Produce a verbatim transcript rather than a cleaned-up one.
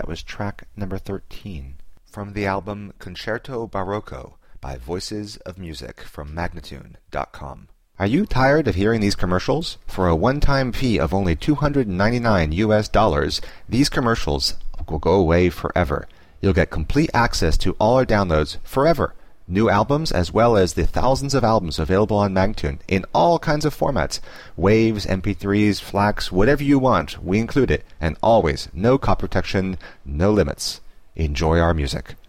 was track number thirteen from the album Concerto Barocco by Voices of Music from Magnatune dot com. Are you tired of hearing these commercials? For a one-time fee of only two hundred ninety-nine U S dollars, these commercials will go away forever. You'll get complete access to all our downloads forever. New albums as well as the thousands of albums available on Magnatune in all kinds of formats. Waves, M P threes, FLACs, whatever you want, we include it. And always, no copy protection, no limits. Enjoy our music.